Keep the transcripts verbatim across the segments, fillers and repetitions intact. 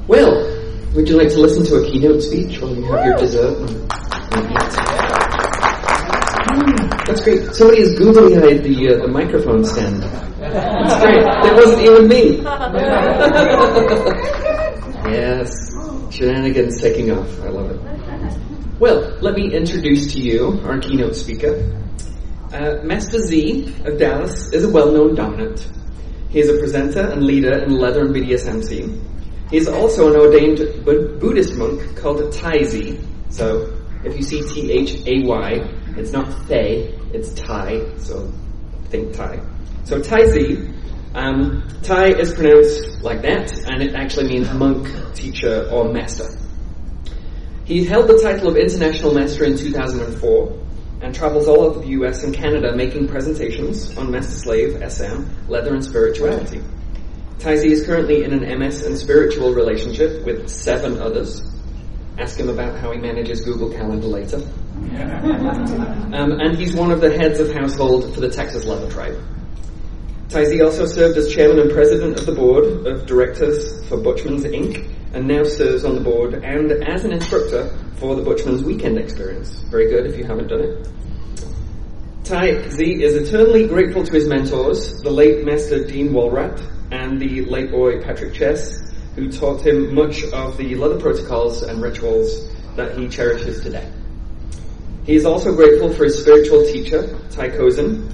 Well, would you like to listen to a keynote speech while you have your dessert? And, and mm, that's great. Somebody has googly-eyed the, uh, the microphone stand. That's great. That wasn't even me. Yes. Shenanigans taking off. I love it. Well, let me introduce to you our keynote speaker. Uh, Master Z of Dallas is a well-known dominant. He is a presenter and leader in leather and B D S M scene. He is also an ordained Bu- Buddhist monk called Tai Z. So, if you see T H A Y, it's not Thay, it's Tai, so think Tai. So Tai Z, um, Tai is pronounced like that, and it actually means monk, teacher, or master. He held the title of International Master in two thousand four, and travels all over the U S and Canada making presentations on Master-Slave, S M, leather and spirituality. Tai Z is currently in an M S and spiritual relationship with seven others. Ask him about how he manages Google Calendar later. Um, and he's one of the heads of household for the Texas Leather Tribe. Tai Z also served as chairman and president of the board of directors for Butchman's Incorporated, and now serves on the board and as an instructor for the Butchman's Weekend Experience. Very good if you haven't done it. Tai Z is eternally grateful to his mentors, the late Master Dean Walrat and the late boy Patrick Chess, who taught him much of the leather protocols and rituals that he cherishes today. He is also grateful for his spiritual teacher, Tai Kozin.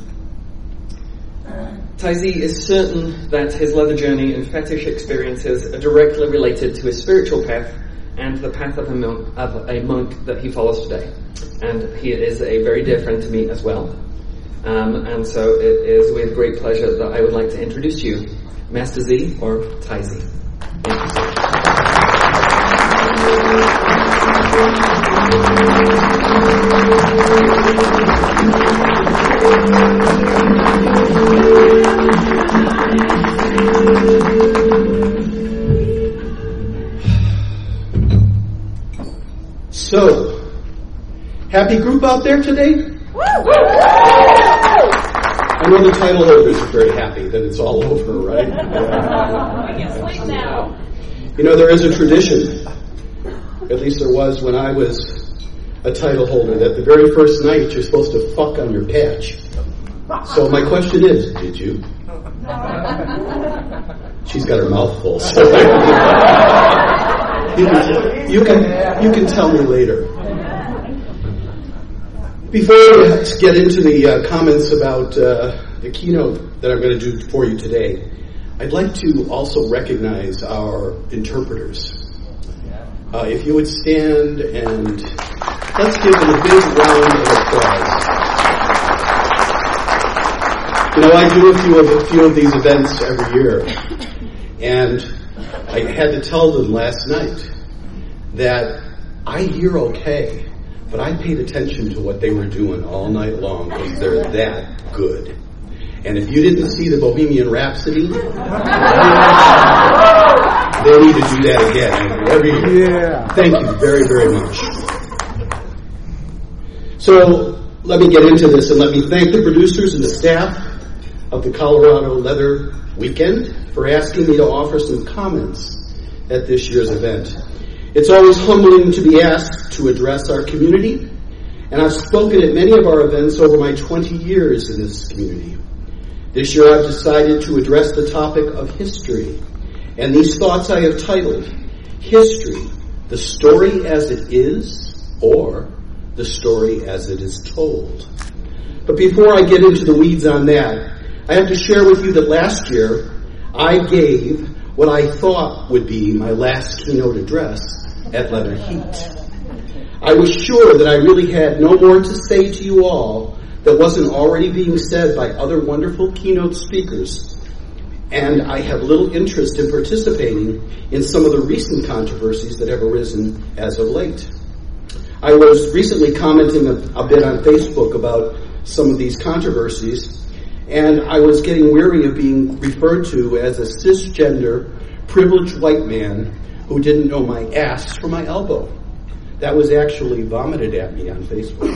Tai Z is certain that his leather journey and fetish experiences are directly related to his spiritual path and the path of a monk, of a monk that he follows today. And he is a very dear friend to me as well. Um, and so it is with great pleasure that I would like to introduce you, Master Z, or Tai Z. Thank you so much. So, happy group out there today? I know the title holders are very happy that it's all over, right? You know, there is a tradition, at least there was when I was a title holder, that the very first night you're supposed to fuck on your patch. So my question is, did you? She's got her mouth full. So you, can, you, can, you can tell me later. Before we get into the uh, comments about uh, the keynote that I'm going to do for you today, I'd like to also recognize our interpreters. Uh, if you would stand and let's give them a big round of applause. You know, I do a few of a few of these events every year, and I had to tell them last night that I hear okay, but I paid attention to what they were doing all night long because they're that good. And if you didn't see the Bohemian Rhapsody, they need to do that again every year. Yeah. Thank you very, very much. So let me get into this and let me thank the producers and the staff of the Colorado Leather Weekend for asking me to offer some comments at this year's event. It's always humbling to be asked to address our community, and I've spoken at many of our events over my twenty years in this community. This year I've decided to address the topic of history, and these thoughts I have titled, History, the Story as It Is, or The Story as It Is Told. But before I get into the weeds on that, I have to share with you that last year I gave what I thought would be my last keynote address at Leather Heat. I was sure that I really had no more to say to you all that wasn't already being said by other wonderful keynote speakers, and I have little interest in participating in some of the recent controversies that have arisen as of late. I was recently commenting a, a bit on Facebook about some of these controversies, and I was getting weary of being referred to as a cisgender, privileged white man who didn't know my ass from my elbow. That was actually vomited at me on Facebook.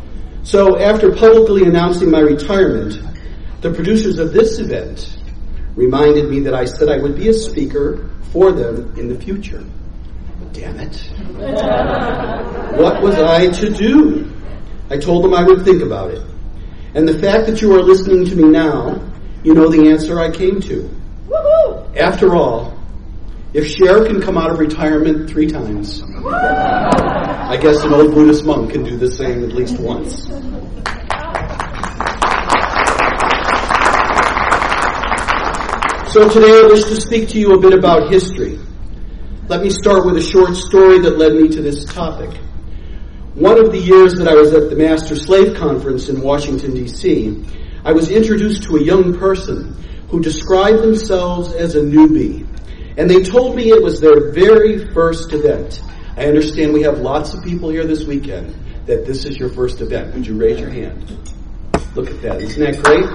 So after publicly announcing my retirement, the producers of this event reminded me that I said I would be a speaker for them in the future. Damn it. What was I to do? I told them I would think about it. And the fact that you are listening to me now, you know the answer I came to. Woo-hoo! After all, if Cher can come out of retirement three times, I guess an old Buddhist monk can do the same at least once. So today I wish to speak to you a bit about history. Let me start with a short story that led me to this topic. One of the years that I was at the Master Slave Conference in Washington, D C, I was introduced to a young person who described themselves as a newbie. And they told me it was their very first event. I understand we have lots of people here this weekend that this is your first event. Would you raise your hand? Look at that. Isn't that great?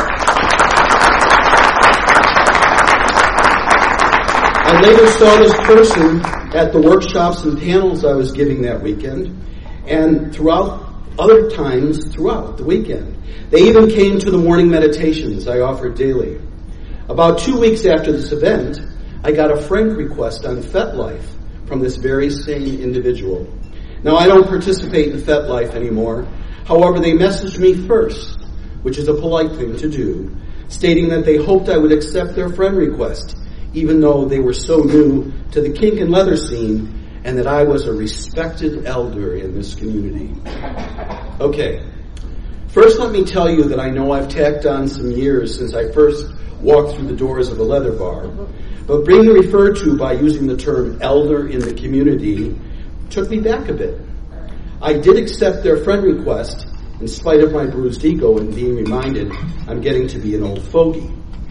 I later saw this person at the workshops and panels I was giving that weekend, and throughout other times throughout the weekend. They even came to the morning meditations I offered daily. About two weeks after this event, I got a friend request on FetLife from this very same individual. Now, I don't participate in FetLife anymore. However, they messaged me first, which is a polite thing to do, stating that they hoped I would accept their friend request, even though they were so new to the kink and leather scene, and that I was a respected elder in this community. Okay, first let me tell you that I know I've tacked on some years since I first walked through the doors of a leather bar, but being referred to by using the term elder in the community took me back a bit. I did accept their friend request in spite of my bruised ego and being reminded I'm getting to be an old fogey.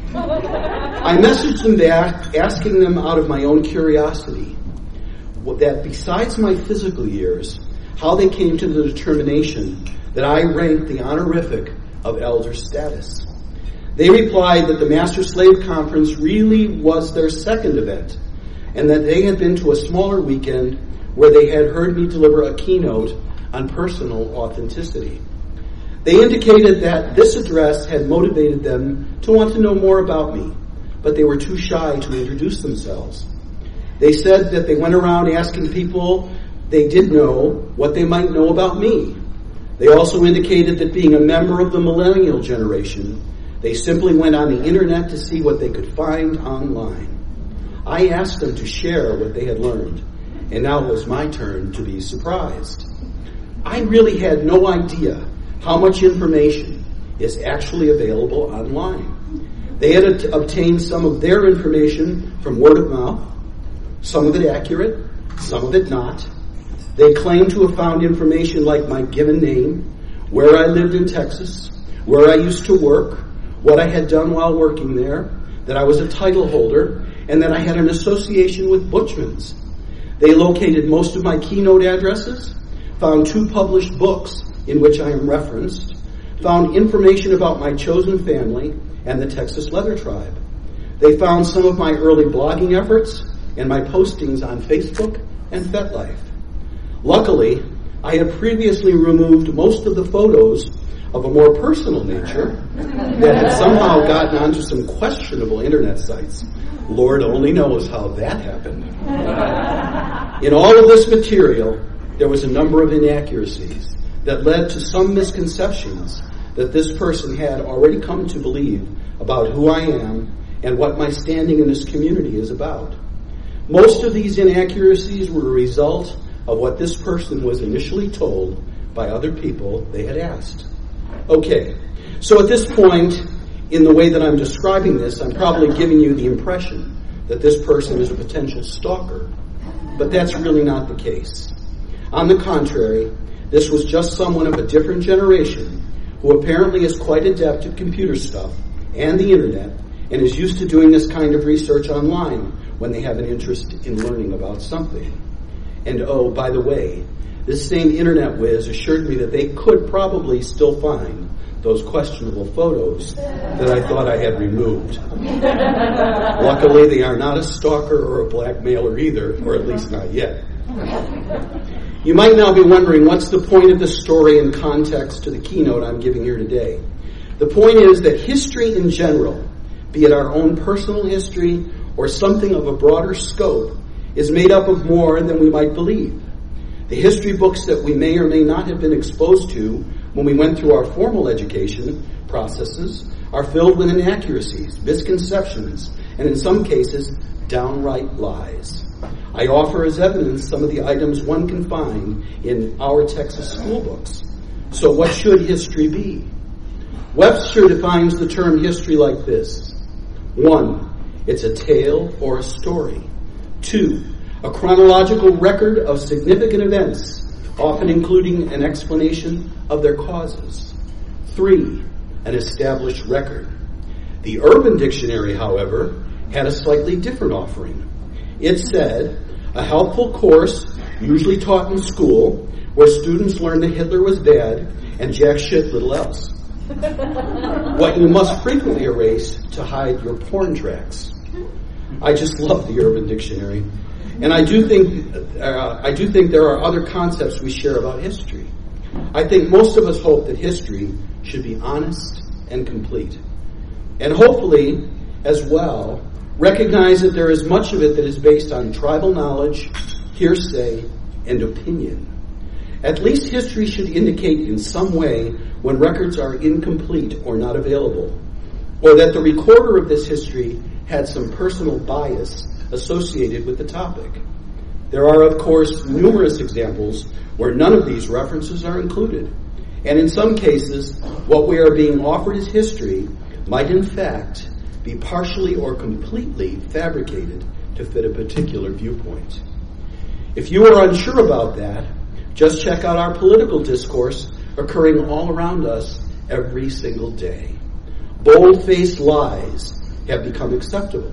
I messaged them back, asking them out of my own curiosity that besides my physical years, how they came to the determination that I ranked the honorific of elder status. They replied that the Master Slave Conference really was their second event, and that they had been to a smaller weekend where they had heard me deliver a keynote on personal authenticity. They indicated that this address had motivated them to want to know more about me, but they were too shy to introduce themselves. They said that they went around asking people they did know what they might know about me. They also indicated that being a member of the millennial generation, they simply went on the internet to see what they could find online. I asked them to share what they had learned, and now it was my turn to be surprised. I really had no idea how much information is actually available online. They had at- obtained some of their information from word of mouth, some of it accurate, some of it not. They claimed to have found information like my given name, where I lived in Texas, where I used to work, what I had done while working there, that I was a title holder, and that I had an association with Butchman's. They located most of my keynote addresses, found two published books in which I am referenced, found information about my chosen family and the Texas Leather Tribe. They found some of my early blogging efforts and my postings on Facebook and FetLife. Luckily, I had previously removed most of the photos of a more personal nature that had somehow gotten onto some questionable internet sites. Lord only knows how that happened. In all of this material, there was a number of inaccuracies that led to some misconceptions that this person had already come to believe about who I am and what my standing in this community is about. Most of these inaccuracies were a result of what this person was initially told by other people they had asked. Okay, so at this point, in the way that I'm describing this, I'm probably giving you the impression that this person is a potential stalker, but that's really not the case. On the contrary, this was just someone of a different generation who apparently is quite adept at computer stuff and the internet and is used to doing this kind of research online when they have an interest in learning about something. And oh, by the way, this same internet whiz assured me that they could probably still find those questionable photos that I thought I had removed. Luckily, they are not a stalker or a blackmailer either, or at least not yet. You might now be wondering, what's the point of this story in context to the keynote I'm giving here today? The point is that history in general be it our own personal history or something of a broader scope, is made up of more than we might believe. The history books that we may or may not have been exposed to when we went through our formal education processes are filled with inaccuracies, misconceptions, and in some cases, downright lies. I offer as evidence some of the items one can find in our Texas school books. So what should history be? Webster defines the term history like this. One, it's a tale or a story. Two, a chronological record of significant events, often including an explanation of their causes. Three, an established record. The Urban Dictionary, however, had a slightly different offering. It said, a helpful course usually taught in school where students learned that Hitler was bad and jack shit little else. What you must frequently erase to hide your porn tracks. I just love the Urban Dictionary. And I do think uh, I do think there are other concepts we share about history. I think most of us hope that history should be honest and complete. And hopefully, as well, recognize that there is much of it that is based on tribal knowledge, hearsay, and opinion. At least history should indicate in some way when records are incomplete or not available, or that the recorder of this history had some personal bias associated with the topic. There are, of course, numerous examples where none of these references are included, and in some cases, what we are being offered as history might in fact be partially or completely fabricated to fit a particular viewpoint. If you are unsure about that, just check out our political discourse occurring all around us every single day. Bold-faced lies have become acceptable.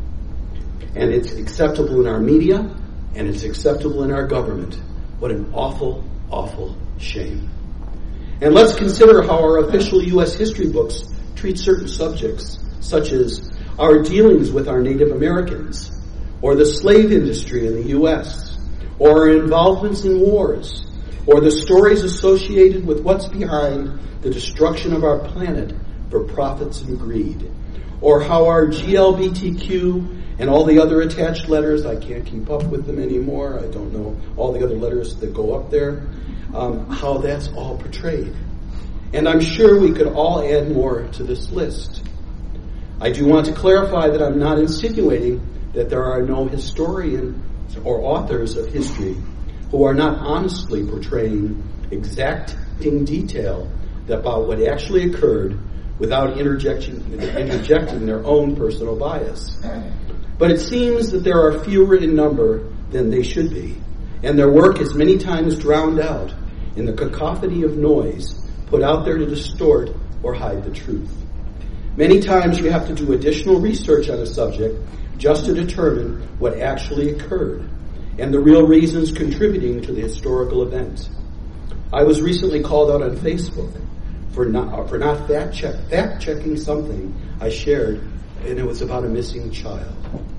And it's acceptable in our media, and it's acceptable in our government. What an awful, awful shame. And let's consider how our official U S history books treat certain subjects, such as our dealings with our Native Americans, or the slave industry in the U S, or our involvements in wars, or the stories associated with what's behind the destruction of our planet for profits and greed, or how our G L B T Q and all the other attached letters, I can't keep up with them anymore, I don't know all the other letters that go up there, um, how that's all portrayed. And I'm sure we could all add more to this list. I do want to clarify that I'm not insinuating that there are no historians or authors of history who are not honestly portraying exacting detail about what actually occurred without interjecting, interjecting their own personal bias. But it seems that there are fewer in number than they should be, and their work is many times drowned out in the cacophony of noise put out there to distort or hide the truth. Many times you have to do additional research on a subject just to determine what actually occurred and the real reasons contributing to the historical event. I was recently called out on Facebook for not, for not fact check, fact checking something I shared, and it was about a missing child.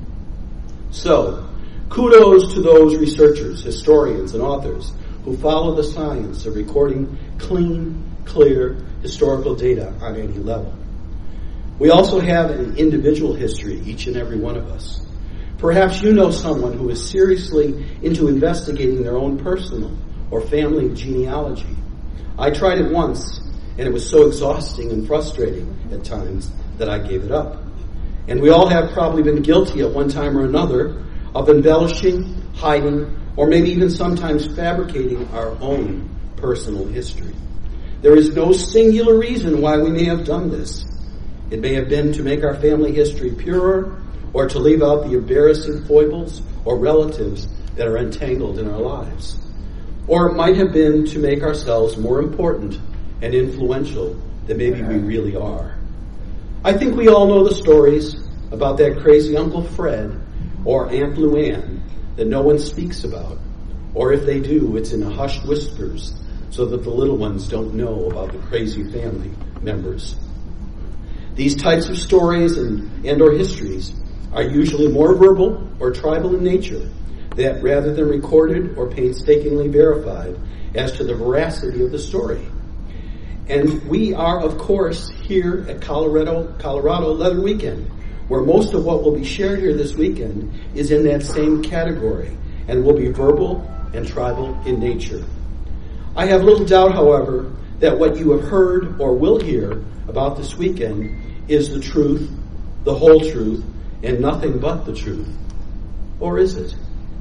So, kudos to those researchers, historians, and authors who follow the science of recording clean, clear historical data on any level. We also have an individual history, each and every one of us. Perhaps you know someone who is seriously into investigating their own personal or family genealogy. I tried it once, and it was so exhausting and frustrating at times that I gave it up. And we all have probably been guilty at one time or another of embellishing, hiding, or maybe even sometimes fabricating our own personal history. There is no singular reason why we may have done this. It may have been to make our family history purer, or to leave out the embarrassing foibles or relatives that are entangled in our lives. Or it might have been to make ourselves more important and influential than maybe we really are. I think we all know the stories about that crazy Uncle Fred or Aunt Luann that no one speaks about. Or if they do, it's in hushed whispers so that the little ones don't know about the crazy family members. These types of stories and, and or histories are usually more verbal or tribal in nature, that rather than recorded or painstakingly verified as to the veracity of the story. And we are, of course, here at Colorado, Colorado Leather Weekend, where most of what will be shared here this weekend is in that same category and will be verbal and tribal in nature. I have little doubt, however, that what you have heard or will hear about this weekend is the truth, the whole truth, and nothing but the truth. Or is it?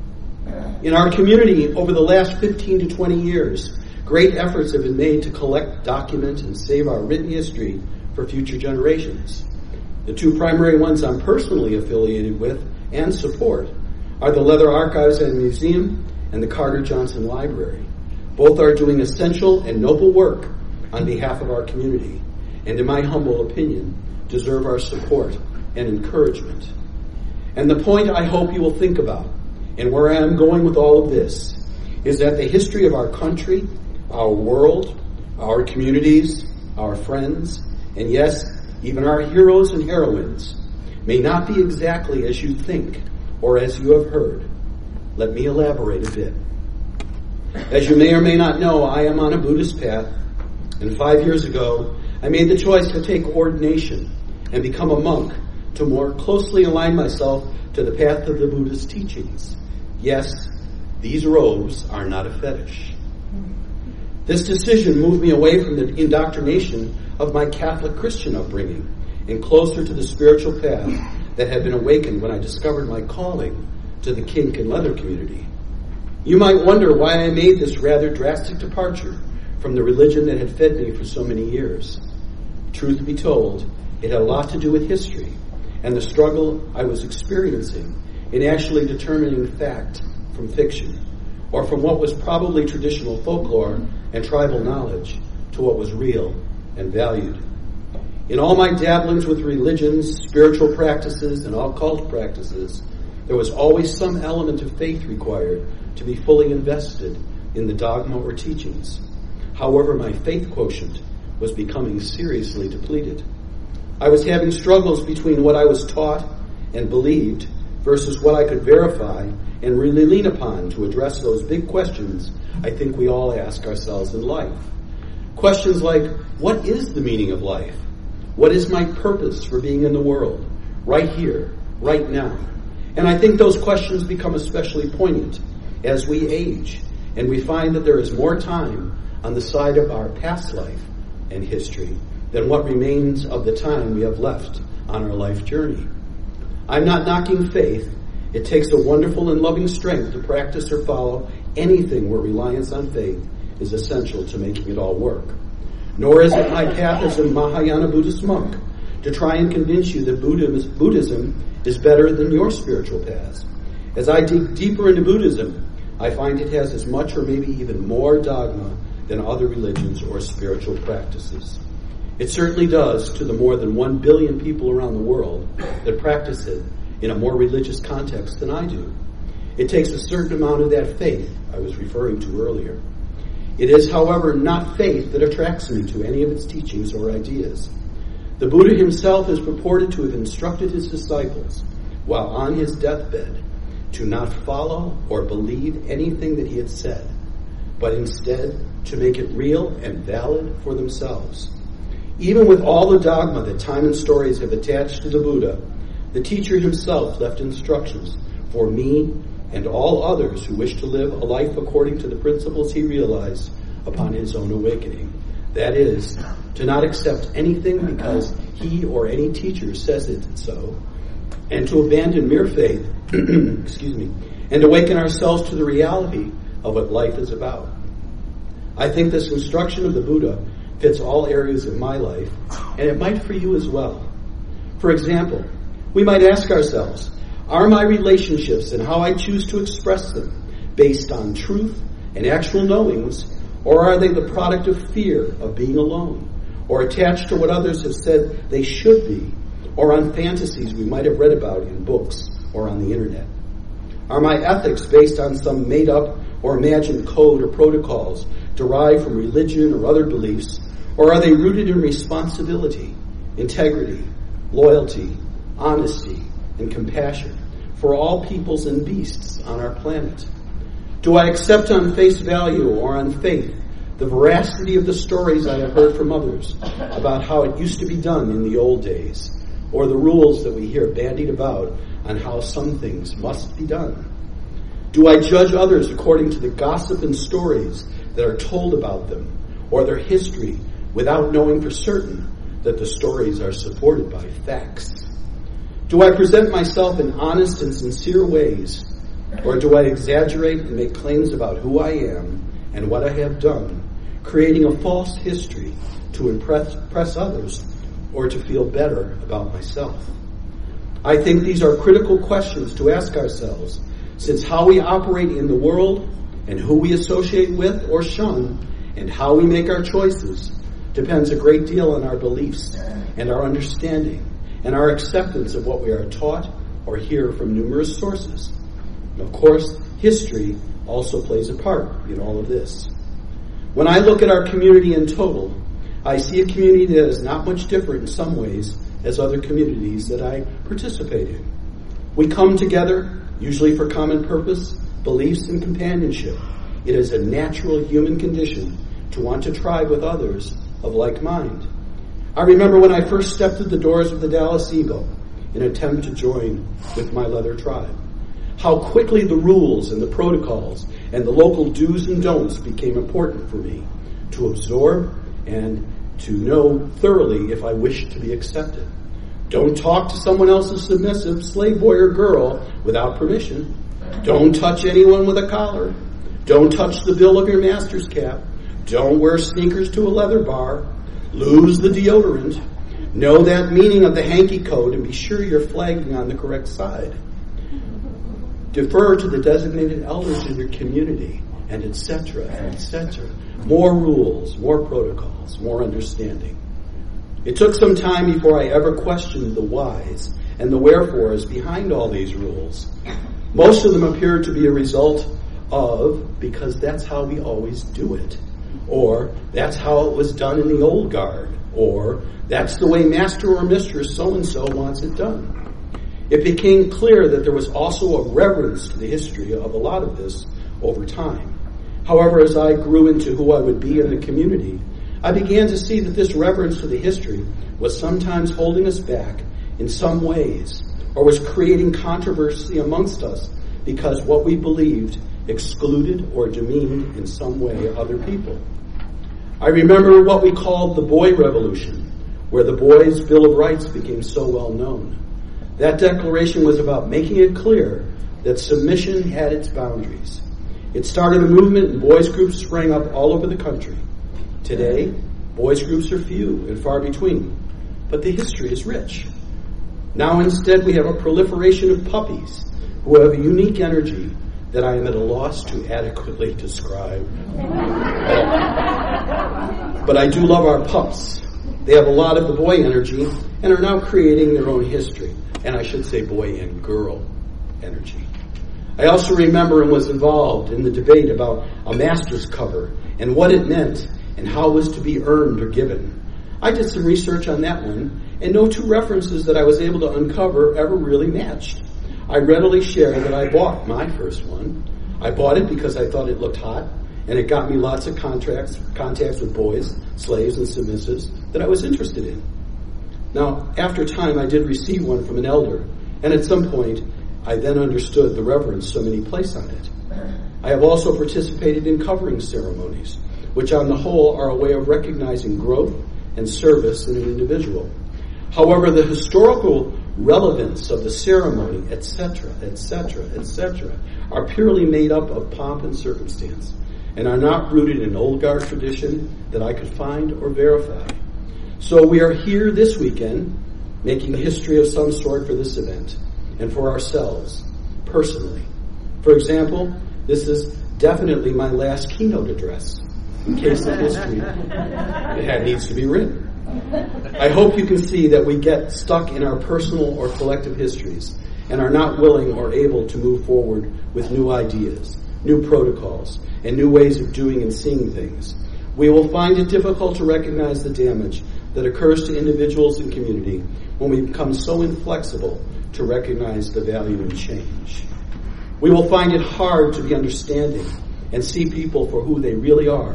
In our community, over the last fifteen to twenty years, great efforts have been made to collect, document, and save our written history for future generations. The two primary ones I'm personally affiliated with and support are the Leather Archives and Museum and the Carter Johnson Library. Both are doing essential and noble work on behalf of our community, and in my humble opinion, deserve our support and encouragement. And the point I hope you will think about, and where I am going with all of this, is that the history of our country, our world, our communities, our friends, and yes, even our heroes and heroines, may not be exactly as you think or as you have heard. Let me elaborate a bit. As you may or may not know, I am on a Buddhist path, and five years ago, I made the choice to take ordination and become a monk to more closely align myself to the path of the Buddha's teachings. Yes, these robes are not a fetish. This decision moved me away from the indoctrination of my Catholic Christian upbringing and closer to the spiritual path that had been awakened when I discovered my calling to the kink and leather community. You might wonder why I made this rather drastic departure from the religion that had fed me for so many years. Truth be told, it had a lot to do with history and the struggle I was experiencing in actually determining fact from fiction, or from what was probably traditional folklore and tribal knowledge to what was real and valued. In all my dabblings with religions, spiritual practices, and occult practices, there was always some element of faith required to be fully invested in the dogma or teachings. However, my faith quotient was becoming seriously depleted. I was having struggles between what I was taught and believed versus what I could verify and really lean upon to address those big questions I think we all ask ourselves in life. Questions like, what is the meaning of life? What is my purpose for being in the world, right here, right now? And I think those questions become especially poignant as we age and we find that there is more time on the side of our past life and history than what remains of the time we have left on our life journey. I'm not knocking faith. It takes a wonderful and loving strength to practice or follow anything where reliance on faith is essential to making it all work. Nor is it my path as a Mahayana Buddhist monk to try and convince you that Buddhism is better than your spiritual paths. As I dig deeper into Buddhism, I find it has as much or maybe even more dogma than other religions or spiritual practices. It certainly does to the more than one billion people around the world that practice it in a more religious context than I do. It takes a certain amount of that faith I was referring to earlier. It is, however, not faith that attracts me to any of its teachings or ideas. The Buddha himself is purported to have instructed his disciples, while on his deathbed, to not follow or believe anything that he had said, but instead to make it real and valid for themselves. Even with all the dogma that time and stories have attached to the Buddha, the teacher himself left instructions for me and all others who wish to live a life according to the principles he realized upon his own awakening. That is, to not accept anything because he or any teacher says it so, and to abandon mere faith, excuse me, and awaken ourselves to the reality of what life is about. I think this instruction of the Buddha fits all areas of my life, and it might for you as well. For example, we might ask ourselves, are my relationships and how I choose to express them based on truth and actual knowings, or are they the product of fear of being alone, or attached to what others have said they should be, or on fantasies we might have read about in books or on the internet? Are my ethics based on some made-up or imagined code or protocols derived from religion or other beliefs, or are they rooted in responsibility, integrity, loyalty, honesty, and compassion for all peoples and beasts on our planet? Do I accept on face value or on faith the veracity of the stories I have heard from others about how it used to be done in the old days, or the rules that we hear bandied about on how some things must be done? Do I judge others according to the gossip and stories that are told about them, or their history, without knowing for certain that the stories are supported by facts? Do I present myself in honest and sincere ways, or do I exaggerate and make claims about who I am and what I have done, creating a false history to impress, impress others or to feel better about myself? I think these are critical questions to ask ourselves, since how we operate in the world and who we associate with or shun and how we make our choices depends a great deal on our beliefs and our understanding and our acceptance of what we are taught or hear from numerous sources. Of course, history also plays a part in all of this. When I look at our community in total, I see a community that is not much different in some ways as other communities that I participate in. We come together, usually for common purpose, beliefs, and companionship. It is a natural human condition to want to tribe with others of like mind. I remember when I first stepped through the doors of the Dallas Eagle in an attempt to join with my Leather tribe. How quickly the rules and the protocols and the local do's and don'ts became important for me to absorb and to know thoroughly if I wished to be accepted. Don't talk to someone else's submissive slave boy or girl without permission. Don't touch anyone with a collar. Don't touch the bill of your master's cap. Don't wear sneakers to a leather bar. Lose the deodorant. Know that meaning of the hanky code and be sure you're flagging on the correct side. Defer to the designated elders in your community, and et cetera, et cetera. More rules, more protocols, more understanding. It took some time before I ever questioned the whys and the wherefores behind all these rules. Most of them appeared to be a result of, because that's how we always do it, or that's how it was done in the old guard, or that's the way master or mistress so-and-so wants it done. It became clear that there was also a reverence to the history of a lot of this over time. However, as I grew into who I would be in the community, I began to see that this reverence to the history was sometimes holding us back in some ways, or was creating controversy amongst us because what we believed excluded or demeaned in some way other people. I remember what we called the Boy Revolution, where the Boys' Bill of Rights became so well known. That declaration was about making it clear that submission had its boundaries. It started a movement and boys' groups sprang up all over the country. Today, boys' groups are few and far between, but the history is rich. Now instead we have a proliferation of puppies who have a unique energy that I am at a loss to adequately describe. But I do love our pups. They have a lot of the boy energy and are now creating their own history. And I should say boy and girl energy. I also remember and was involved in the debate about a master's cover and what it meant and how it was to be earned or given. I did some research on that one, and no two references that I was able to uncover ever really matched. I readily share that I bought my first one. I bought it because I thought it looked hot, and it got me lots of contracts, contacts with boys, slaves, and submissives that I was interested in. Now, after time, I did receive one from an elder, and at some point, I then understood the reverence so many place on it. I have also participated in covering ceremonies, which on the whole are a way of recognizing growth and service in an individual. However, the historical relevance of the ceremony, et cetera, et cetera, et cetera, are purely made up of pomp and circumstance, and are not rooted in old guard tradition that I could find or verify. So we are here this weekend making history of some sort for this event and for ourselves personally. For example, this is definitely my last keynote address in case of history it needs to be written. I hope you can see that we get stuck in our personal or collective histories and are not willing or able to move forward with new ideas, new protocols, and new ways of doing and seeing things. We will find it difficult to recognize the damage that occurs to individuals and community when we become so inflexible to recognize the value in change. We will find it hard to be understanding and see people for who they really are,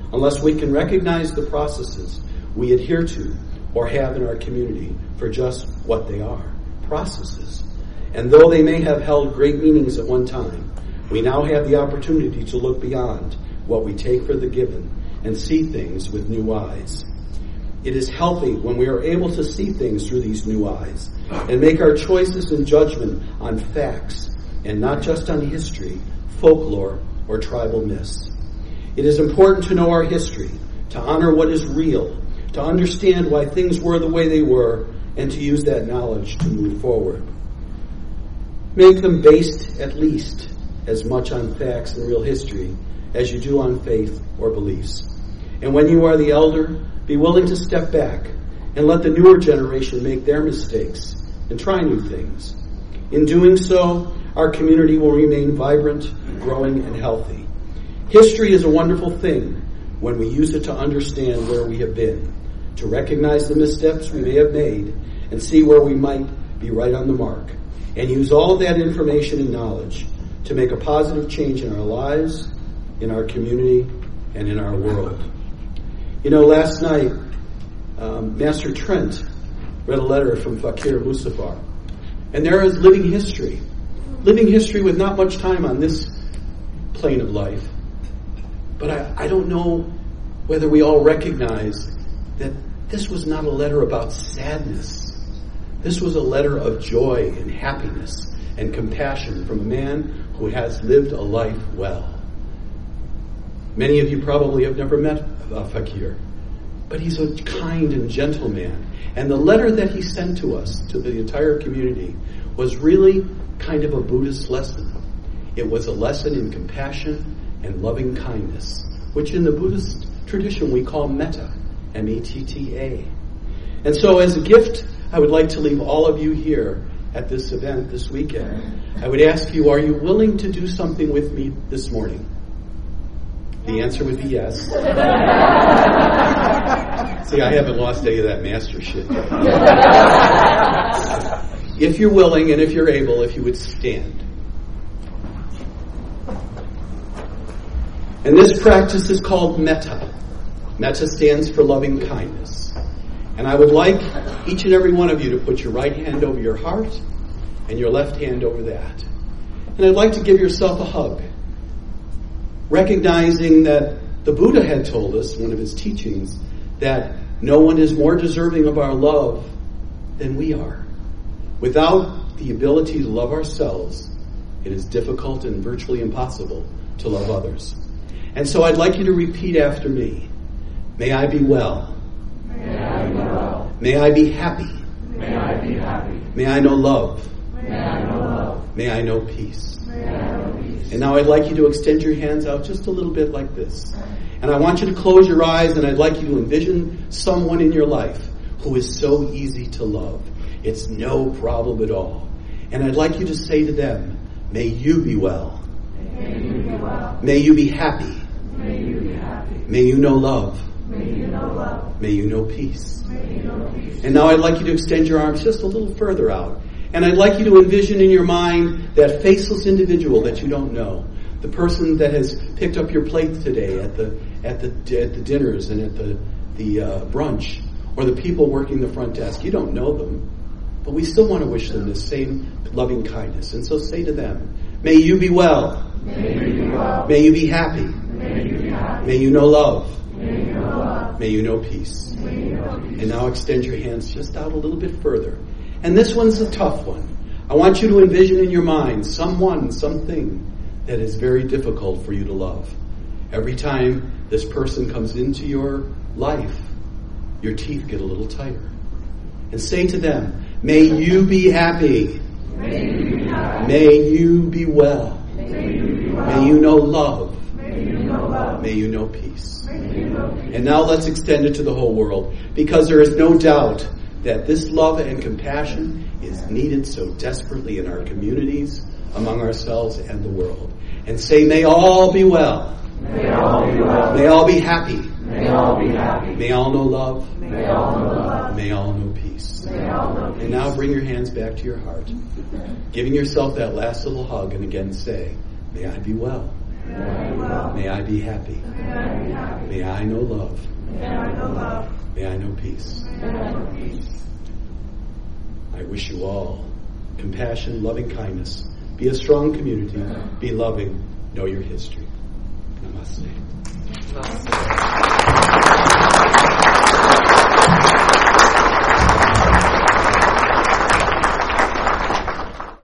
unless we can recognize the processes we adhere to or have in our community for just what they are, processes. And though they may have held great meanings at one time, we now have the opportunity to look beyond what we take for the given and see things with new eyes. It is healthy when we are able to see things through these new eyes and make our choices and judgment on facts and not just on history, folklore, or tribal myths. It is important to know our history, to honor what is real, to understand why things were the way they were, and to use that knowledge to move forward. Make them based at least as much on facts and real history as you do on faith or beliefs. And when you are the elder, be willing to step back and let the newer generation make their mistakes and try new things. In doing so, our community will remain vibrant, growing, and healthy. History is a wonderful thing when we use it to understand where we have been, to recognize the missteps we may have made, and see where we might be right on the mark, and use all of that information and knowledge to make a positive change in our lives, in our community, and in our world. You know, last night, um, Master Trent read a letter from Fakir Musafar, and there is living history, living history with not much time on this plane of life. But I, I don't know whether we all recognize that this was not a letter about sadness. This was a letter of joy and happiness and compassion from a man who has lived a life well. Many of you probably have never met uh, Fakir, but he's a kind and gentle man. And the letter that he sent to us, to the entire community, was really kind of a Buddhist lesson. It was a lesson in compassion and loving kindness, which in the Buddhist tradition we call metta, M E T T A. And so as a gift, I would like to leave all of you here at this event this weekend. I would ask you, are you willing to do something with me this morning? The answer would be yes. See, I haven't lost any of that master shit yet. If you're willing and if you're able, if you would stand. And this practice is called metta. Metta stands for loving kindness. And I would like each and every one of you to put your right hand over your heart and your left hand over that. And I'd like to give yourself a hug, recognizing that the Buddha had told us, one of his teachings, that no one is more deserving of our love than we are. Without the ability to love ourselves, it is difficult and virtually impossible to love others. And so I'd like you to repeat after me. May I be well. May I be well. May I be happy. May I be happy. May I know love. May I know love. May I know peace. May I know peace. And now I'd like you to extend your hands out just a little bit like this. And I want you to close your eyes, and I'd like you to envision someone in your life who is so easy to love. It's no problem at all. And I'd like you to say to them, may you be well. May you be well. May you be happy. May you be happy. May you know love. May you know love. May you know peace. May you know peace. And now I'd like you to extend your arms just a little further out. And I'd like you to envision in your mind that faceless individual that you don't know. The person that has picked up your plate today at the at the at the dinners and at the the uh, brunch, or the people working the front desk. You don't know them, but we still want to wish them the same loving kindness. And so say to them, may you be well. May you be well. May you be happy. May you be happy. May you know love. May you know love. May you know peace. May you know peace. And now extend your hands just out a little bit further. And this one's a tough one. I want you to envision in your mind someone, something that is very difficult for you to love. Every time this person comes into your life, your teeth get a little tighter. And say to them, may you be happy. May you be happy. May you be well. May you be well. May you know love. May you know love. May you know peace. May you know peace. And now let's extend it to the whole world, because there is no doubt that this love and compassion is needed so desperately in our communities, among ourselves, and the world. And say, may all be well. May all be well. May all be happy. May all be happy. May all know love. May all know love. May all know peace. May all know peace. And now bring your hands back to your heart, giving yourself that last little hug, and again say, may I be well. May I be happy. May I know love. May I know peace. I wish you all compassion, loving kindness. Be a strong community. Be loving. Know your history. Namaste. Namaste.